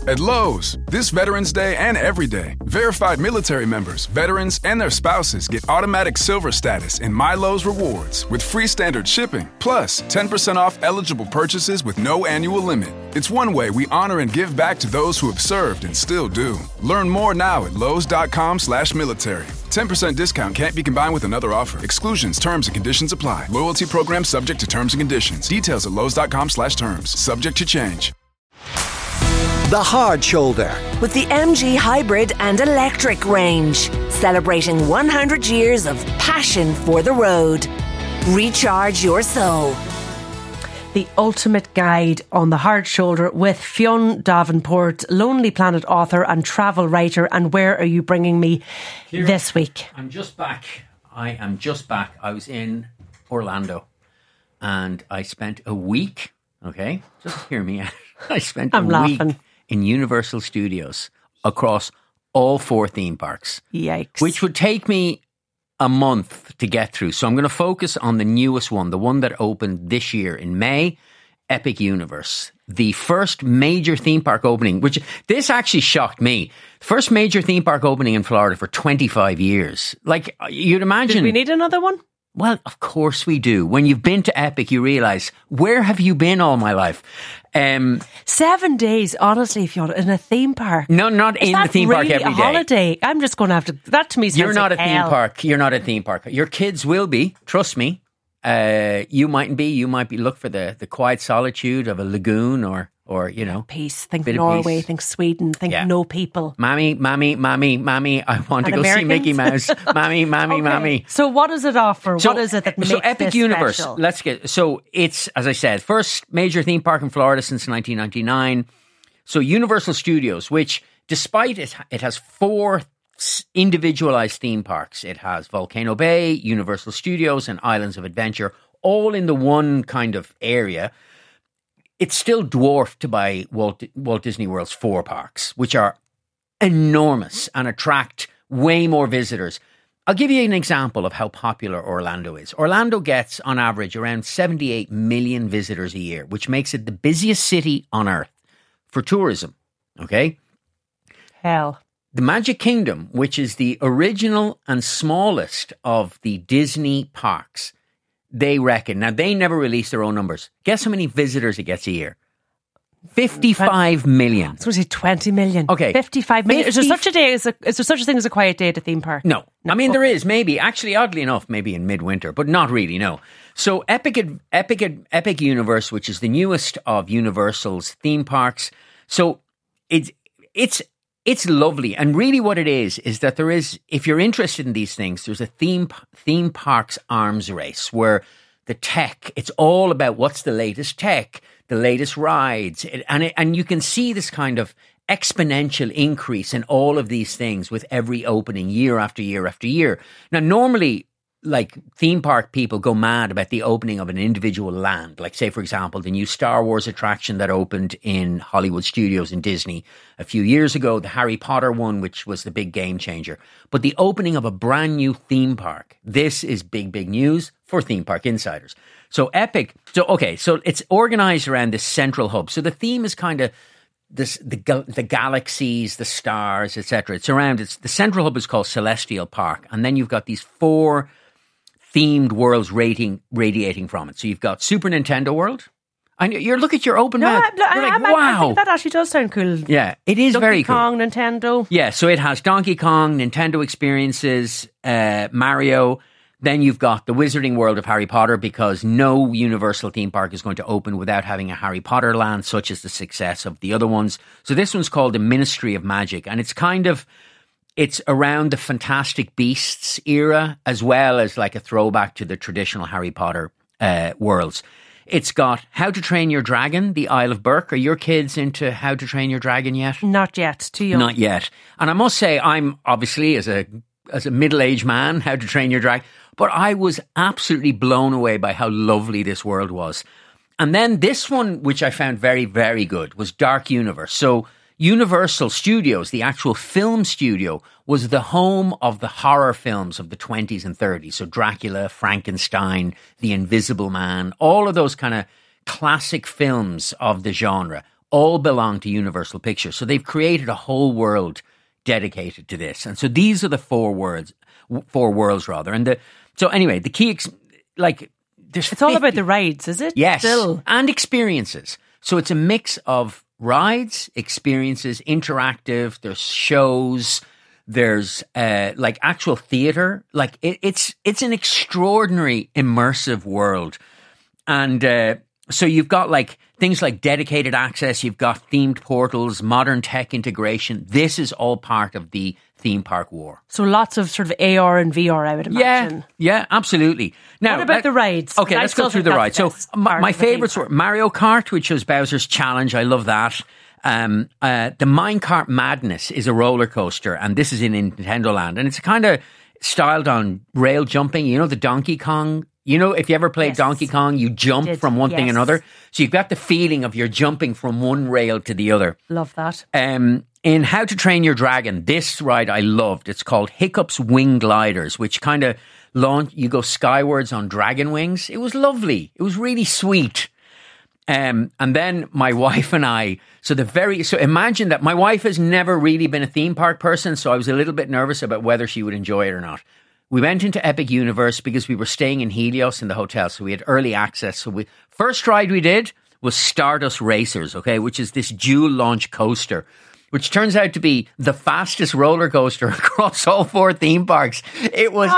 At Lowe's, this Veterans Day and every day, verified military members, veterans, and their spouses get automatic silver status in My Lowe's Rewards with free standard shipping, plus 10% off eligible purchases with no annual limit. It's one way we honor and give back to those who have served and still do. Learn more now at lowes.com/military. 10% discount can't be combined with another offer. Exclusions, terms, and conditions apply. Loyalty program subject to terms and conditions. Details at lowes.com/terms. Subject to change. The Hard Shoulder. With the MG Hybrid and Electric range. Celebrating 100 years of passion for the road. Recharge your soul. The ultimate guide on the Hard Shoulder with Fionn Davenport, Lonely Planet author and travel writer. And where are you bringing me this week? I'm just back. I am just back. I was in Orlando and I spent a week. Okay, just hear me out. I spent a week in Universal Studios across all 4 theme parks. Yikes. Which would take me a month to get through. So I'm going to focus on the newest one, the one that opened this year in May, Epic Universe. The first major theme park opening, which this actually shocked me. First major theme park opening in Florida for 25 years. Like, you'd imagine. Did we need another one? Well, of course we do. When you've been to Epic, you realise, where have you been all my life? 7 days, honestly, if you're in a theme park. No, not in the theme park every day. A holiday. I'm just going to have to. That to me sounds You're not like a theme hell. park. You're not a theme park. Your kids will be. Trust me. You mightn't be. You might be. Look for the quiet solitude of a lagoon or you know, peace. Think bit of Norway. peace. Think Sweden. Think no people. Mommy. I want to go see Mickey Mouse. Mommy. So what does it offer? What is it that makes Epic this Universe? special? Let's get. So it's, as I said, first major theme park in Florida since 1999. So Universal Studios, which despite it has 4 individualized theme parks. It has Volcano Bay, Universal Studios, and Islands of Adventure, all in the one kind of area. It's still dwarfed by Walt Disney World's 4 parks, which are enormous and attract way more visitors. I'll give you an example of how popular Orlando is. Orlando gets, on average, around 78 million visitors a year, which makes it the busiest city on earth for tourism. Okay? Hell. The Magic Kingdom, which is the original and smallest of the Disney parks, they reckon, now they never release their own numbers. Guess how many visitors it gets a year? 55 million. I was going to say 20 million. Okay. 55 million. Is there such a thing as a quiet day at a theme park? No. I mean, there is, maybe. Actually, oddly enough, maybe in midwinter, but not really, no. So Epic Universe, which is the newest of Universal's theme parks. So it's lovely. And really what it is that there is, if you're interested in these things, there's a theme parks arms race where the tech, it's all about what's the latest tech, the latest rides. And you can see this kind of exponential increase in all of these things with every opening year after year after year. Now, normally, like theme park people go mad about the opening of an individual land. Like, say, for example, the new Star Wars attraction that opened in Hollywood Studios in Disney a few years ago, the Harry Potter one, which was the big game changer. But the opening of a brand new theme park, this is big, big news for theme park insiders. So Epic, so it's organized around this central hub. So the theme is kind of the galaxies, the stars, etc. The central hub is called Celestial Park. And then you've got these 4 themed worlds radiating from it. So you've got Super Nintendo World. And you look at your open mouth. You're like, wow. I think that actually does sound cool. Yeah, it is very cool. Donkey Kong, Nintendo. Yeah, so it has Donkey Kong, Nintendo experiences, Mario. Then you've got the Wizarding World of Harry Potter, because no Universal theme park is going to open without having a Harry Potter land, such as the success of the other ones. So this one's called the Ministry of Magic, and it's around the Fantastic Beasts era, as well as like a throwback to the traditional Harry Potter worlds. It's got How to Train Your Dragon, the Isle of Berk. Are your kids into How to Train Your Dragon yet? Not yet. Too young. Not yet. And I must say, I'm obviously, as a middle-aged man, How to Train Your Dragon, but I was absolutely blown away by how lovely this world was. And then this one, which I found very, very good, was Dark Universe. So Universal Studios, the actual film studio, was the home of the horror films of the 20s and 30s. So Dracula, Frankenstein, The Invisible Man, all of those kind of classic films of the genre, all belong to Universal Pictures. So they've created a whole world dedicated to this. And so these are the four worlds rather. And so anyway, the key, there's It's all about the rides, is it? Yes. Still. And experiences. So it's a mix of rides, experiences, interactive, there's shows, there's actual theatre. Like it's an extraordinary immersive world. And so you've got like things like dedicated access, you've got themed portals, modern tech integration. This is all part of the theme park war. So lots of sort of AR and VR, I would imagine. Yeah, absolutely. Now, what about the rides? Okay, let's go through the rides. So my favourites were Mario Kart, which was Bowser's Challenge. I love that. The Minecart Madness is a roller coaster, and this is in Nintendo Land, and it's kind of styled on rail jumping. You know, the Donkey Kong. You know, if you ever played Donkey Kong, you jump from one thing to another. So you've got the feeling of you're jumping from one rail to the other. Love that. In How to Train Your Dragon, this ride I loved. It's called Hiccup's Wing Gliders, which kind of you go skywards on dragon wings. It was lovely. It was really sweet. And then my wife and I, so imagine that my wife has never really been a theme park person, so I was a little bit nervous about whether she would enjoy it or not. We went into Epic Universe because we were staying in Helios in the hotel, so we had early access. So first ride we did was Stardust Racers, okay, which is this dual launch coaster, which turns out to be the fastest roller coaster across all four theme parks. It was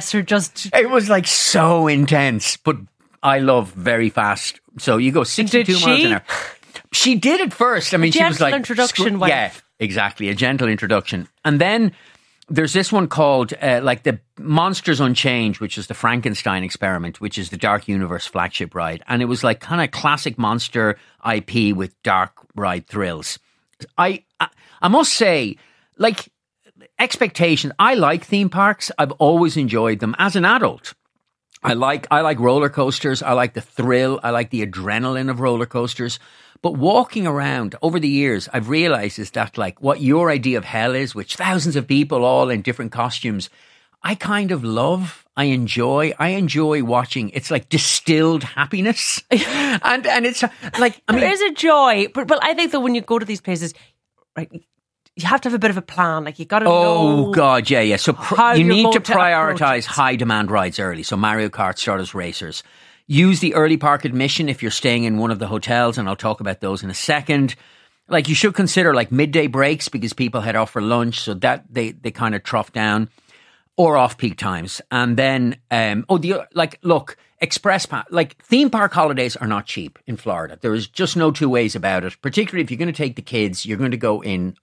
it was like so intense, but I love very fast. So you go 62 miles an hour. She did it first. I mean, she was like introduction. Yeah, exactly, a gentle introduction, and then. There's this one called the Monsters Unchained, which is the Frankenstein experiment, which is the Dark Universe flagship ride. And it was like kind of classic monster IP with dark ride thrills. I must say, like, expectation. I like theme parks. I've always enjoyed them as an adult. I like roller coasters. I like the thrill. I like the adrenaline of roller coasters. But walking around over the years, I've realized is that like what your idea of hell is, which thousands of people all in different costumes, I kind of love. I enjoy watching. It's like distilled happiness. and it's like, I mean, there is a joy. But I think that when you go to these places, right, you have to have a bit of a plan. Like you got to know. Oh God, yeah. So you need to prioritize high demand rides early. So Mario Kart, Stardust Racers. Use the early park admission if you're staying in one of the hotels, and I'll talk about those in a second. Like you should consider like midday breaks because people head off for lunch, so that they kind of trough down, or off peak times. And then express pass, like theme park holidays are not cheap in Florida. There is just no two ways about it. Particularly if you're going to take the kids, you're going to go in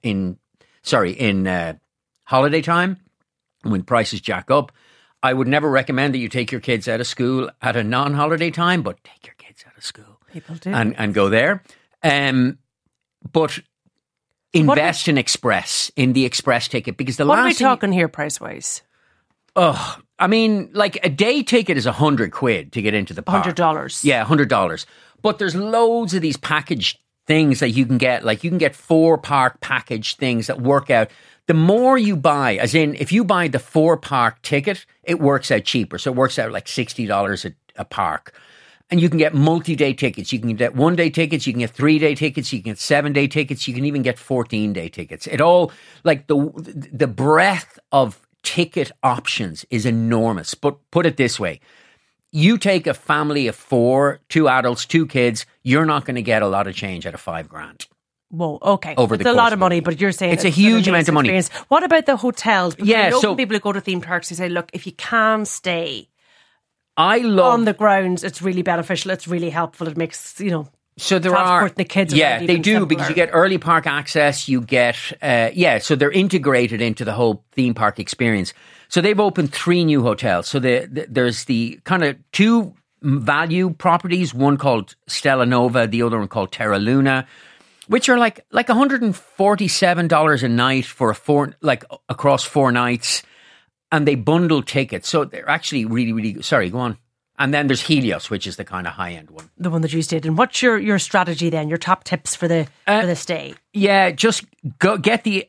holiday time when prices jack up. I would never recommend that you take your kids out of school at a non-holiday time, but take your kids out of school. People do. And go there. But invest in the express ticket, because what are we talking here price-wise? Oh, I mean, like a day ticket is £100 to get into the park. $100. Yeah, $100. But there's loads of these packaged things that you can get. Like you can get 4 park package things that work out. The more you buy, as in if you buy the 4 park ticket, it works out cheaper. So it works out like $60 a park. And you can get multi-day tickets. You can get 1-day tickets. You can get 3-day tickets. You can get 7-day tickets. You can even get 14-day tickets. It all, like the breadth of ticket options is enormous. But put it this way. You take a family of 4, 2 adults, 2 kids, you're not going to get a lot of change out of $5,000. Whoa, okay. It's a lot of money, but you're saying it's a huge amount of money. Experience. What about the hotels? Because yeah, so people who go to theme parks who say, look, if you can stay on the grounds, it's really beneficial. It's really helpful. It makes, so there transporting the kids. Yeah, they do simpler. because you get early park access. You get so they're integrated into the whole theme park experience. So they've opened 3 new hotels. So there's the kind of 2 value properties. One called Stella Nova, the other one called Terra Luna, which are like $147 a night for across 4 nights, and they bundle tickets. So they're actually really, really. Sorry, go on. And then there's Helios, which is the kind of high end one, the one that you stayed in. What's your strategy then? Your top tips for the stay? Yeah, just go get the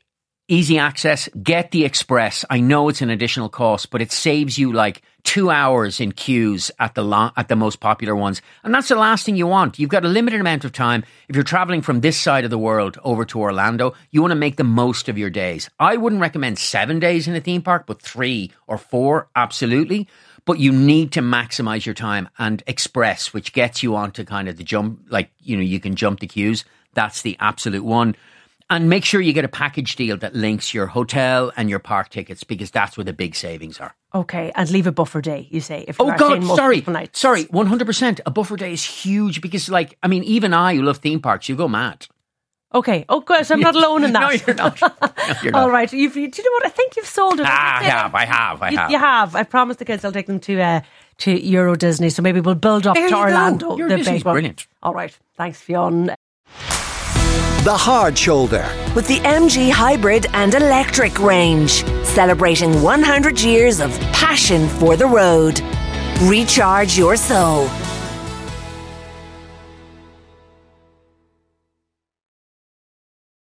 easy access, get the express. I know it's an additional cost, but it saves you like 2 hours in queues at the most popular ones. And that's the last thing you want. You've got a limited amount of time. If you're traveling from this side of the world over to Orlando, you want to make the most of your days. I wouldn't recommend 7 days in a theme park, but 3 or 4, absolutely. But you need to maximize your time, and express, which gets you onto kind of the jump, like, you know, you can jump the queues. That's the absolute one. And make sure you get a package deal that links your hotel and your park tickets, because that's where the big savings are. Okay, and leave a buffer day, you say. If Sorry, 100%. A buffer day is huge because, like, I mean, even I, who love theme parks, you go mad. Okay. Oh, good. So I'm not alone in that. No, you're not. No, you're not. All right. Do you know what? I think you've sold it. I have. You have. I promised the kids I'll take them to Euro Disney, so maybe we'll build up there to you Orlando. Go. Euro the Disney's big one. Brilliant. All right. Thanks, Fionn. The Hard Shoulder. With the MG Hybrid and Electric range, celebrating 100 years of passion for the road. Recharge your soul.